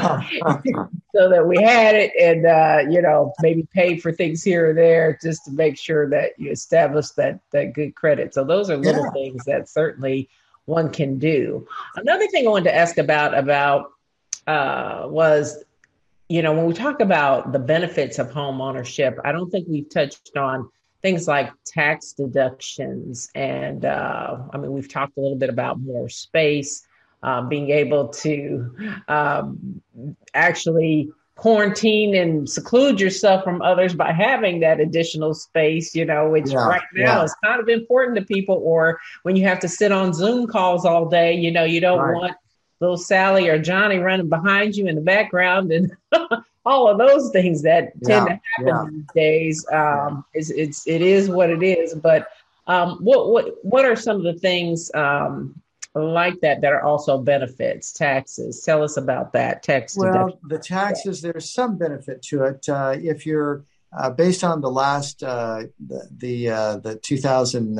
so that we had it and, uh, you know, maybe paid for things here or there just to make sure that you establish that, that good credit. So those are little yeah. things that certainly one can do. Another thing I wanted to ask about, about uh, was, you know, when we talk about the benefits of home ownership, I don't think we've touched on things like tax deductions. And uh, I mean, we've talked a little bit about more space. Um, being able to um, actually quarantine and seclude yourself from others by having that additional space, you know, which yeah, right now yeah. is kind of important to people. Or when you have to sit on Zoom calls all day, you know, you don't right. want little Sally or Johnny running behind you in the background and all of those things that yeah, tend to happen yeah. these days. Um, it's, it's, it is what it is. But um, what, what, what are some of the things um, like that that are also benefits? Taxes, tell us about that. Tax well deduction. The taxes, there's some benefit to it. Uh, if you're uh, based on the last uh, the the, uh, the two thousand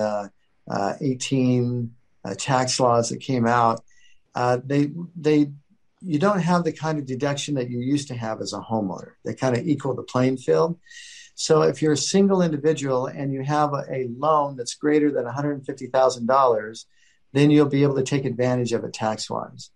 eighteen uh, tax laws that came out, uh, they they you don't have the kind of deduction that you used to have as a homeowner. They kind of equal the playing field. So if you're a single individual and you have a, a loan that's greater than one hundred fifty thousand dollars, then you'll be able to take advantage of it tax-wise.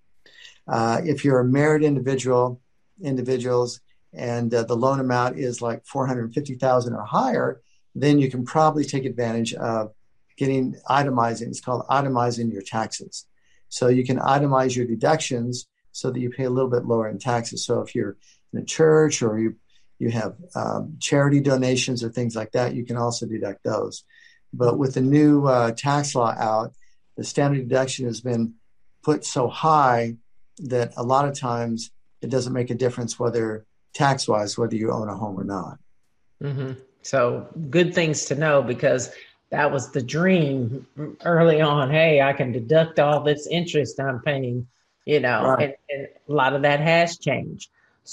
Uh, if you're a married individual, individuals, and uh, the loan amount is like four hundred fifty thousand dollars or higher, then you can probably take advantage of getting itemizing. It's called itemizing your taxes. So you can itemize your deductions so that you pay a little bit lower in taxes. So if you're in a church or you you have um, charity donations or things like that, you can also deduct those. But with the new uh, tax law out, the standard deduction has been put so high that a lot of times it doesn't make a difference whether tax-wise, whether you own a home or not. Mm-hmm. So good things to know, because that was the dream early on. Hey, I can deduct all this interest I'm paying, you know, right. and, and a lot of that has changed.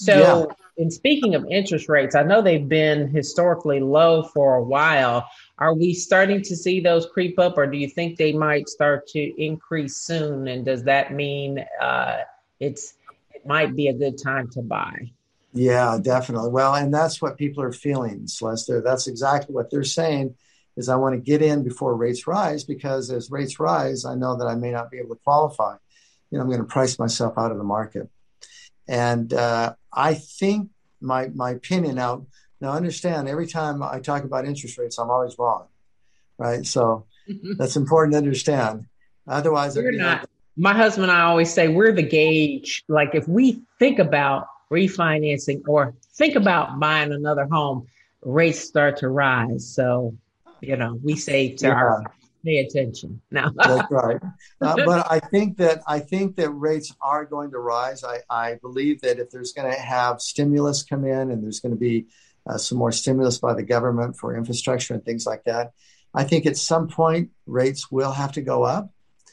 So yeah. in speaking of interest rates, I know they've been historically low for a while. Are we starting to see those creep up, or do you think they might start to increase soon? And does that mean uh, it's it might be a good time to buy? Yeah, definitely. Well, and that's what people are feeling, Celeste. That's exactly what they're saying, is I want to get in before rates rise, because as rates rise, I know that I may not be able to qualify. You know, I'm going to price myself out of the market. And uh, I think my my opinion now, now understand, every time I talk about interest rates, I'm always wrong, right? So that's important to understand. Otherwise, we're not. Like, my husband and I always say we're the gauge. Like if we think about refinancing or think about buying another home, rates start to rise. So, you know, we say to yeah. our pay attention now. That's right. Uh, but I think that I think that rates are going to rise. I, I believe that if there's going to have stimulus come in and there's going to be uh, some more stimulus by the government for infrastructure and things like that, I think at some point rates will have to go up.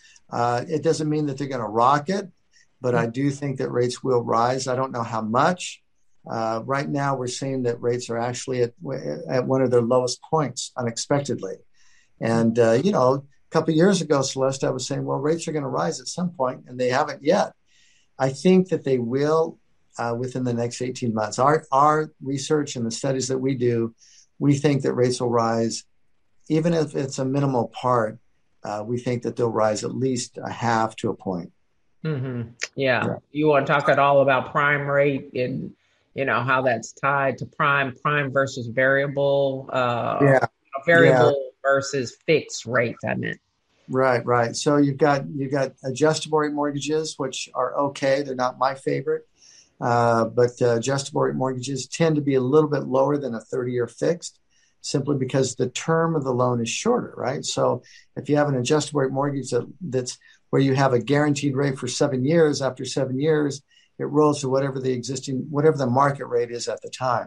Uh, it doesn't mean that they're going to rocket, but I do think that rates will rise. I don't know how much. Uh, right now, we're seeing that rates are actually at, at one of their lowest points unexpectedly. And, uh, you know, a couple of years ago, Celeste, I was saying, well, rates are going to rise at some point, and they haven't yet. I think that they will uh, within the next eighteen months. Our, our research and the studies that we do, we think that rates will rise, even if it's a minimal part. Uh, we think that they'll rise at least a half to a point. Mm-hmm. Yeah. yeah. You want to talk at all about prime rate and, you know, how that's tied to prime, prime versus variable, uh, yeah. variable yeah. versus fixed rate, I meant. Right, right. So you've got you've got adjustable rate mortgages, which are okay. They're not my favorite, uh, but uh, adjustable rate mortgages tend to be a little bit lower than a thirty-year fixed, simply because the term of the loan is shorter, right? So if you have an adjustable rate mortgage that, that's where you have a guaranteed rate for seven years. After seven years, it rolls to whatever the existing, whatever the market rate is at the time.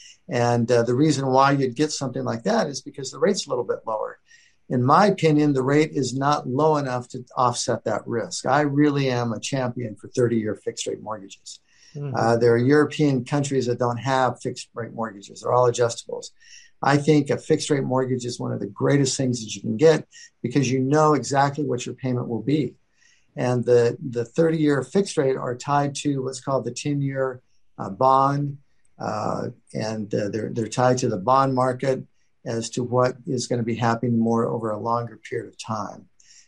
And uh, the reason why you'd get something like that is because the rate's a little bit lower. In my opinion, the rate is not low enough to offset that risk. I really am a champion for thirty-year fixed rate mortgages. Mm-hmm. Uh, there are European countries that don't have fixed rate mortgages. They're all adjustables. I think a fixed rate mortgage is one of the greatest things that you can get because you know exactly what your payment will be. And the, the thirty-year fixed rate are tied to what's called the ten-year uh, bond. Uh, and uh, they're, they're tied to the bond market as to what is going to be happening more over a longer period of time.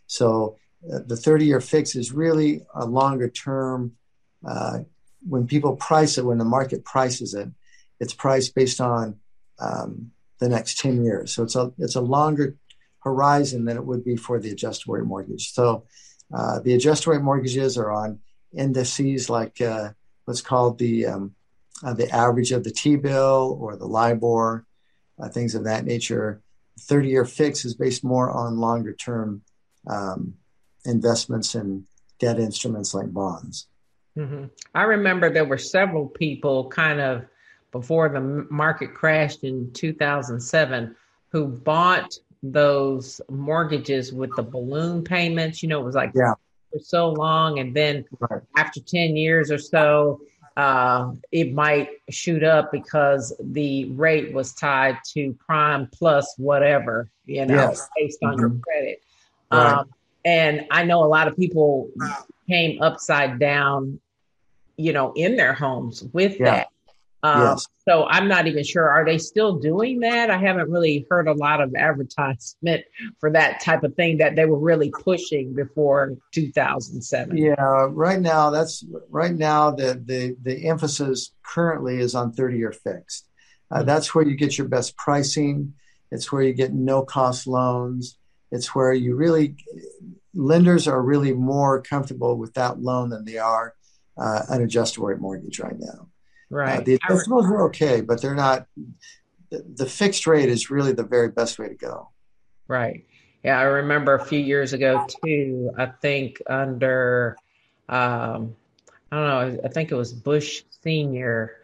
So uh, the thirty-year fix is really a longer term. Uh, when people price it, when the market prices it, it's priced based on um, the next ten years. So it's a it's a longer horizon than it would be for the adjustable rate mortgage. So uh, the adjustable rate mortgages are on indices like uh, what's called the um, uh, the average of the T-bill or the LIBOR, uh, things of that nature. thirty-year fix is based more on longer term um, investments in debt instruments like bonds. Mm-hmm. I remember there were several people kind of before the market crashed in two thousand seven who bought those mortgages with the balloon payments. You know, it was like yeah. for so long. And then right. after ten years or so, uh, it might shoot up because the rate was tied to prime plus whatever, you know, yes. based on mm-hmm. your credit. Right. Um, and I know a lot of people came upside down, you know, in their homes with yeah. that. Um, yes. So I'm not even sure. Are they still doing that? I haven't really heard a lot of advertisement for that type of thing that they were really pushing before two thousand seven. Yeah, right now that's right now the the the emphasis currently is on thirty-year fixed. Uh, mm-hmm. That's where you get your best pricing. It's where you get no cost loans. It's where you really lenders are really more comfortable with that loan than they are uh, an adjustable rate mortgage right now. Right. Uh, the adjustables are okay, but they're not. The, the fixed rate is really the very best way to go. Right. Yeah, I remember a few years ago too. I think under, um, I don't know. I think it was Bush Senior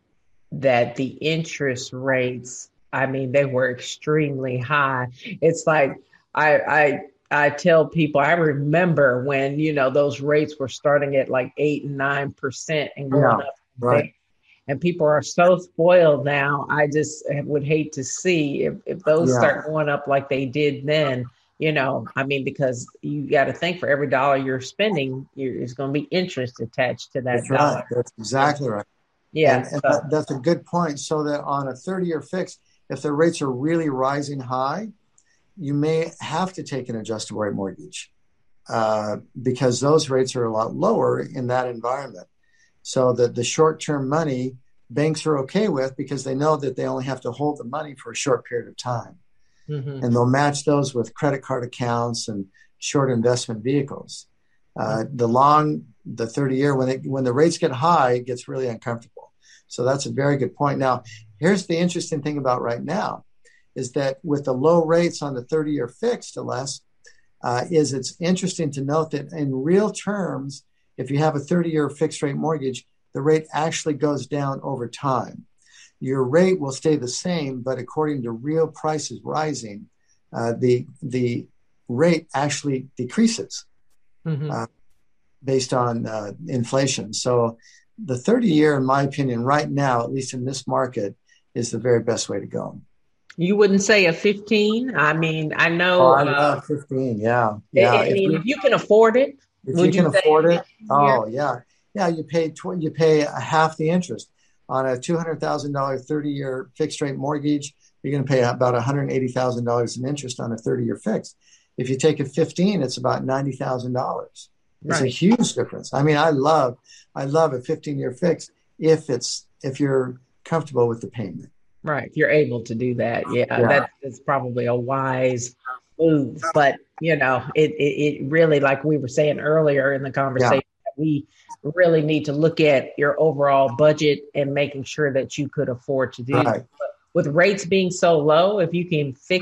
that the interest rates. I mean, they were extremely high. It's like I I. I tell people, I remember when, you know, those rates were starting at like eight and nine percent and going yeah, up. right. And people are so spoiled now. I just would hate to see if, if those yeah. start going up like they did then, you know, I mean, because you got to think for every dollar you're spending, you're, there's going to be interest attached to that that's dollar. Right. That's exactly right. Yeah. And, and so. that, that's a good point. So that on a thirty-year fix, if the rates are really rising high, you may have to take an adjustable rate mortgage uh, because those rates are a lot lower in that environment. So that the short-term money banks are okay with because they know that they only have to hold the money for a short period of time. Mm-hmm. And they'll match those with credit card accounts and short investment vehicles. Uh, the long, the thirty-year, when it, when the rates get high, it gets really uncomfortable. So that's a very good point. Now, here's the interesting thing about right now is that with the low rates on the thirty-year fixed, less, uh, is it's interesting to note that in real terms, if you have a thirty-year fixed rate mortgage, the rate actually goes down over time. Your rate will stay the same, but according to real prices rising, uh, the the rate actually decreases mm-hmm. uh, based on uh, inflation. So the thirty-year, in my opinion, right now, at least in this market, is the very best way to go. You wouldn't say a fifteen? I mean, I know. Oh, I love uh, fifteen, yeah. yeah. I, I mean, if you, if you can afford it. If you can afford it, oh, yeah. Yeah, you pay tw- you pay half the interest. On a two hundred thousand dollars thirty-year fixed rate mortgage, you're going to pay about one hundred eighty thousand dollars in interest on a thirty-year fix. If you take a fifteen, it's about ninety thousand dollars. It's right. a huge difference. I mean, I love I love a fifteen-year fix if it's if you're comfortable with the payment. Right. If you're able to do that. Yeah, yeah. That is probably a wise move. But, you know, it, it, it really, like we were saying earlier in the conversation, yeah. we really need to look at your overall budget and making sure that you could afford to do right. it. But with rates being so low, if you can fix it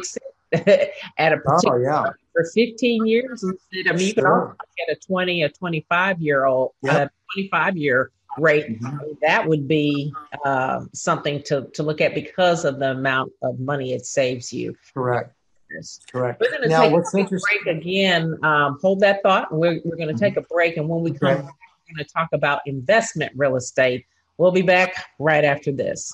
at a Oh, particular yeah. for fifteen years instead. I mean, you can also Sure. look at a twenty, a twenty-five year old, Yep. uh, twenty-five year rate. Mhm. That would be uh, something to, to look at because of the amount of money it saves you. Correct. Correct. We're going to Now, take a what's quick interesting? break again. Um, hold that thought. We're, we're going to take a break. And when we come Okay. back, we're going to talk about investment real estate. We'll be back right after this.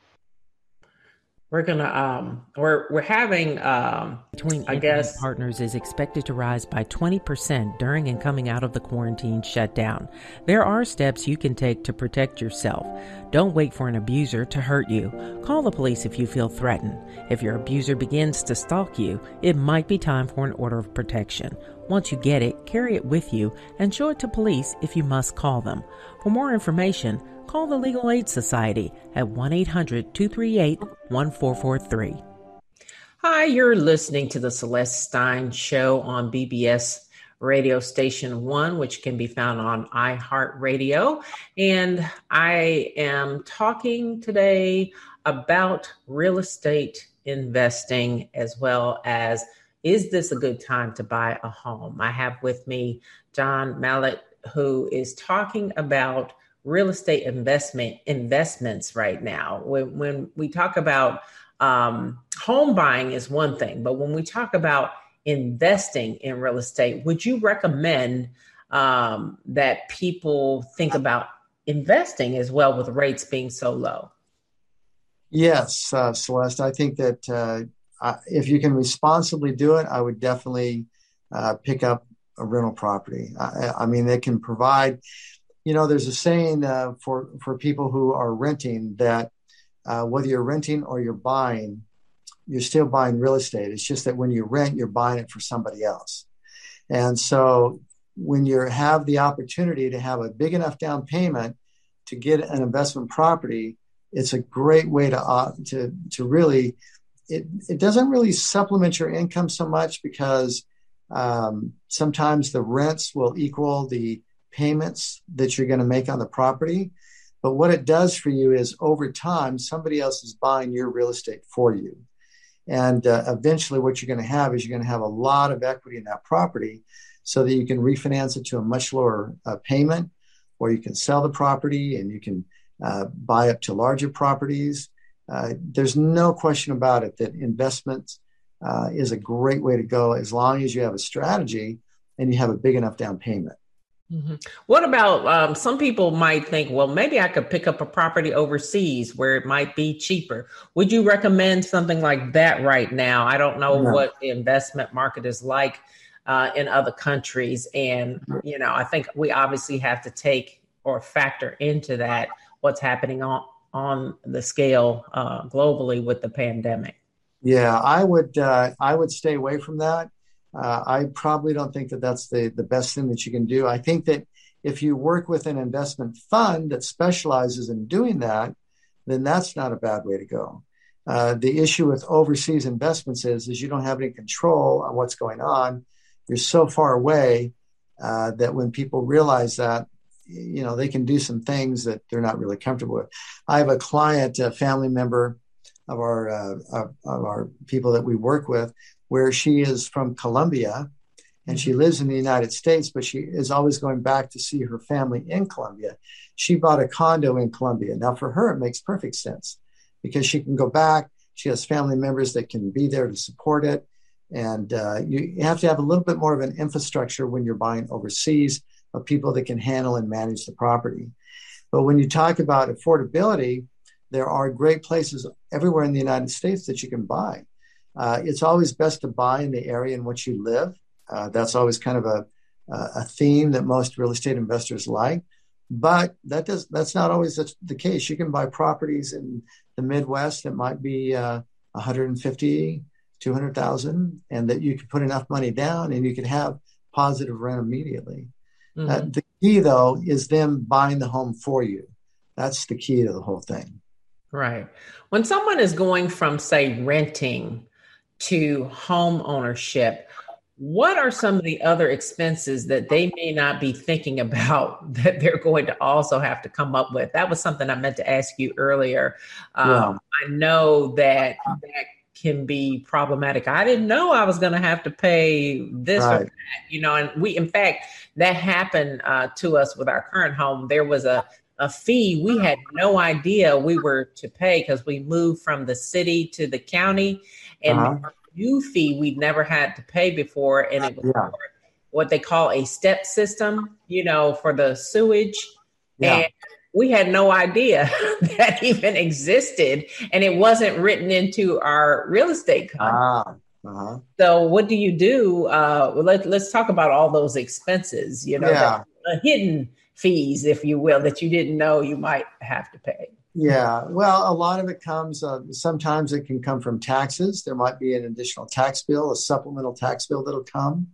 We're gonna um we're we're having um Between I guess partners is expected to rise by twenty percent during and coming out of the quarantine shutdown. There are steps you can take to protect yourself. Don't wait for an abuser to hurt you. Call the police if you feel threatened. If your abuser begins to stalk you, it might be time for an order of protection. Once you get it, carry it with you and show it to police if you must call them. For more information, call the Legal Aid Society at one eight hundred, two three eight, one four four three. Hi, you're listening to the Celeste Stein Show on B B S Radio Station One, which can be found on iHeartRadio. And I am talking today about real estate investing, as well as, is this a good time to buy a home? I have with me John Mallett, who is talking about real estate investment investments right now. When, when we talk about um, home buying is one thing, but when we talk about investing in real estate, would you recommend um, that people think about investing as well with rates being so low? Yes, uh, Celeste. I think that uh, I, if you can responsibly do it, I would definitely uh, pick up a rental property. I, I mean, they can provide. You know, there's a saying uh, for, for people who are renting that uh, whether you're renting or you're buying, you're still buying real estate. It's just that when you rent, you're buying it for somebody else. And so when you have the opportunity to have a big enough down payment to get an investment property, it's a great way to uh, to to really, it, it doesn't really supplement your income so much because um, sometimes the rents will equal the payments that you're going to make on the property. But what it does for you is over time, somebody else is buying your real estate for you. And uh, eventually what you're going to have is you're going to have a lot of equity in that property so that you can refinance it to a much lower uh, payment, or you can sell the property and you can uh, buy up to larger properties. Uh, there's no question about it that investment uh, is a great way to go as long as you have a strategy and you have a big enough down payment. Mm-hmm. What about um, some people might think, well, maybe I could pick up a property overseas where it might be cheaper. Would you recommend something like that right now? I don't know No. what the investment market is like uh, in other countries. And, you know, I think we obviously have to take or factor into that what's happening on, on the scale uh, globally with the pandemic. Yeah, I would uh, I would stay away from that. Uh, I probably don't think that that's the, the best thing that you can do. I think that if you work with an investment fund that specializes in doing that, then that's not a bad way to go. Uh, the issue with overseas investments is, is you don't have any control on what's going on. You're so far away uh, that when people realize that, you know, they can do some things that they're not really comfortable with. I have a client, a family member of our uh, of, of our people that we work with, where she is from Colombia and she lives in the United States, but she is always going back to see her family in Colombia. She bought a condo in Colombia. Now, for her, it makes perfect sense because she can go back. She has family members that can be there to support it. And uh, you have to have a little bit more of an infrastructure when you're buying overseas of people that can handle and manage the property. But when you talk about affordability, there are great places everywhere in the United States that you can buy. Uh, it's always best to buy in the area in which you live. Uh, that's always kind of a, a theme that most real estate investors like. But that does that's not always the case. You can buy properties in the Midwest that might be uh, one hundred fifty, two hundred thousand, and that you can put enough money down and you can have positive rent immediately. Mm-hmm. Uh, the key, though, is them buying the home for you. That's the key to the whole thing. Right. When someone is going from, say, renting to home ownership, what are some of the other expenses that they may not be thinking about that they're going to also have to come up with? That was something I meant to ask you earlier. Um, yeah. I know that that can be problematic. I didn't know I was going to have to pay this Right. or that, you know, and we, in fact, that happened uh, to us with our current home. There was a, a fee we had no idea we were to pay because we moved from the city to the county, and Uh-huh. new fee we'd never had to pay before. And it was Yeah. for what they call a step system, you know, for the sewage. Yeah. And we had no idea that even existed, and it wasn't written into our real estate contract. Ah. Uh-huh. So what do you do? Uh, let, let's talk about all those expenses, you know, Yeah. the, uh, hidden fees, if you will, that you didn't know you might have to pay. Yeah, well, a lot of it comes, uh, sometimes it can come from taxes. There might be an additional tax bill, a supplemental tax bill that'll come.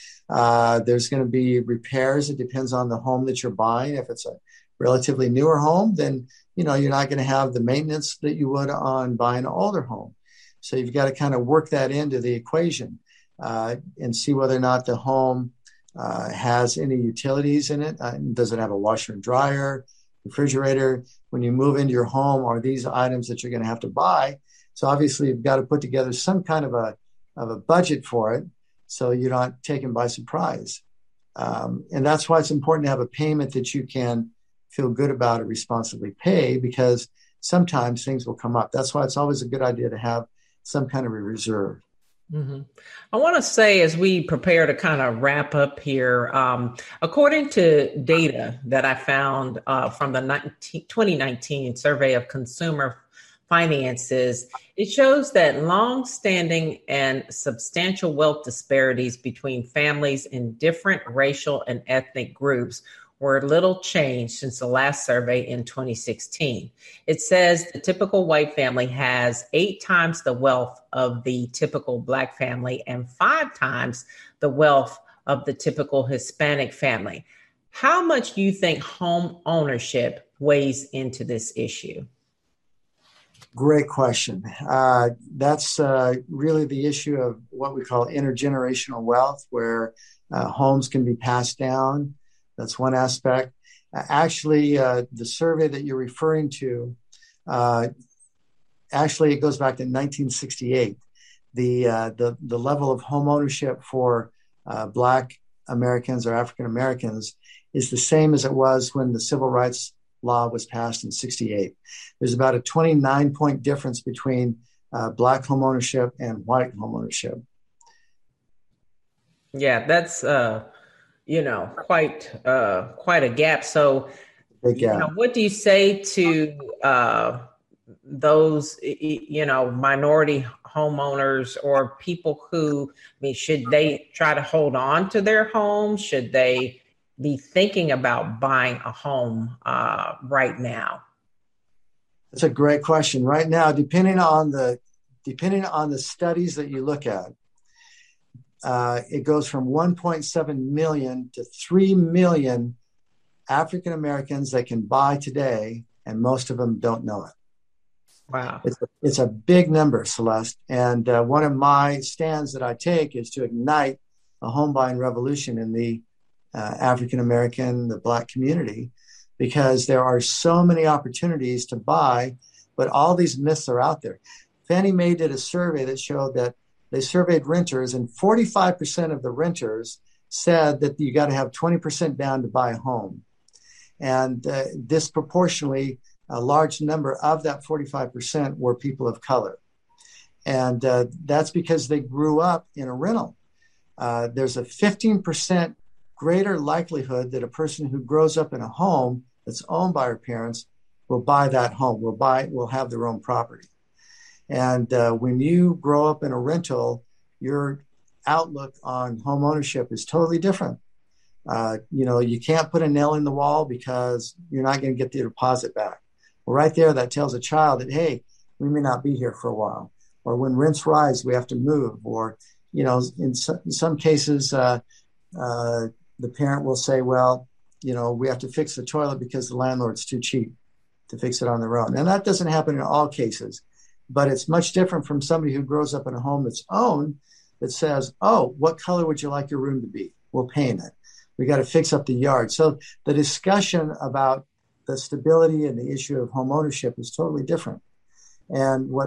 Uh, there's going to be repairs. It depends on the home that you're buying. If it's a relatively newer home, then, you know, you're not going to have the maintenance that you would on buying an older home. So you've got to kind of work that into the equation uh, and see whether or not the home uh, has any utilities in it. Uh, does it have a washer and dryer, refrigerator? When you move into your home, are these items that you're going to have to buy? So obviously you've got to put together some kind of a of a budget for it, so you're not taken by surprise. Um, and that's why it's important to have a payment that you can feel good about and responsibly pay, because sometimes things will come up. That's why it's always a good idea to have some kind of a reserve. Mm-hmm. I want to say, as we prepare to kind of wrap up here, um, according to data that I found uh, from the nineteen, twenty nineteen Survey of Consumer Finances, it shows that long-standing and substantial wealth disparities between families in different racial and ethnic groups were little changed since the last survey in twenty sixteen. It says the typical white family has eight times the wealth of the typical Black family and five times the wealth of the typical Hispanic family. How much do you think home ownership weighs into this issue? Great question. Uh, that's uh, really the issue of what we call intergenerational wealth, where uh, homes can be passed down. That's one aspect. Uh, actually, uh, the survey that you're referring to, uh, actually, it goes back to nineteen sixty-eight. The uh, the the level of home ownership for uh, Black Americans or African Americans is the same as it was when the Civil Rights Law was passed in sixty-eight. There's about a twenty-nine point difference between uh, Black home ownership and white home ownership. Yeah, that's uh, you know quite uh, quite a gap. So, Big gap. You know, what do you say to uh, those you know minority homeowners or people who, I mean, should they try to hold on to their homes? Should they be thinking about buying a home uh, right now? That's a great question. Right now, depending on the depending on the studies that you look at, uh, it goes from one point seven million to three million African Americans that can buy today, and most of them don't know it. Wow, it's a, it's a big number, Celeste. And uh, one of my stands that I take is to ignite a home buying revolution in the uh, African American, the Black community, because there are so many opportunities to buy, but all these myths are out there. Fannie Mae did a survey that showed that they surveyed renters, and forty-five percent of the renters said that you got to have twenty percent down to buy a home. And uh, disproportionately, a large number of that forty-five percent were people of color. And uh, that's because they grew up in a rental. Uh, there's a fifteen percent greater likelihood that a person who grows up in a home that's owned by her parents will buy that home, will buy, will have their own property. And uh, when you grow up in a rental, your outlook on home ownership is totally different. Uh, you know, you can't put a nail in the wall because you're not going to get the deposit back. Well, right there, that tells a child that, hey, we may not be here for a while. Or when rents rise, we have to move. Or, you know, in, so, in some cases, uh, uh, the parent will say, well, you know, we have to fix the toilet because the landlord's too cheap to fix it on their own. And that doesn't happen in all cases. But it's much different from somebody who grows up in a home that's owned that says, oh, what color would you like your room to be? We'll paint it. We got to fix up the yard. So the discussion about the stability and the issue of home ownership is totally different. And what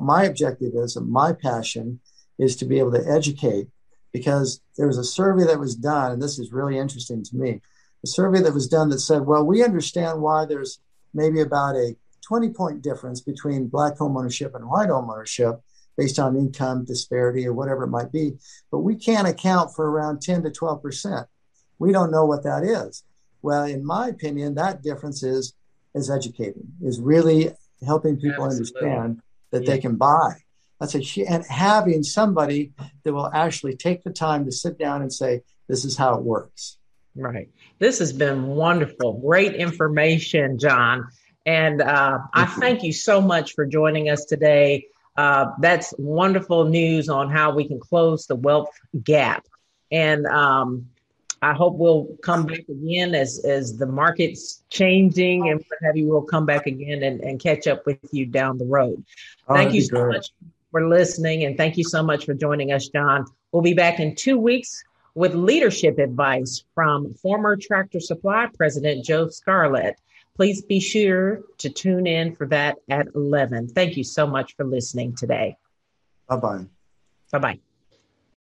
my objective is, and my passion is to be able to educate, because there was a survey that was done, and this is really interesting to me. A survey that was done that said, well, we understand why there's maybe about a twenty point difference between Black home ownership and white home ownership based on income disparity or whatever it might be. But we can't account for around ten to twelve percent. We don't know what that is. Well, in my opinion, that difference is, is educating, is really helping people Absolutely. Understand that yeah. they can buy. That's a, and having somebody that will actually take the time to sit down and say, this is how it works. Right. This has been wonderful. Great information, John. And uh, I thank you so much for joining us today. Uh, that's wonderful news on how we can close the wealth gap. And um, I hope we'll come back again as, as the market's changing and what have you. We'll come back again and, and catch up with you down the road. Oh, thank you so great. much for listening. And thank you so much for joining us, John. We'll be back in two weeks with leadership advice from former Tractor Supply President Joe Scarlett. Please be sure to tune in for that at eleven. Thank you so much for listening today. Bye-bye. Bye-bye.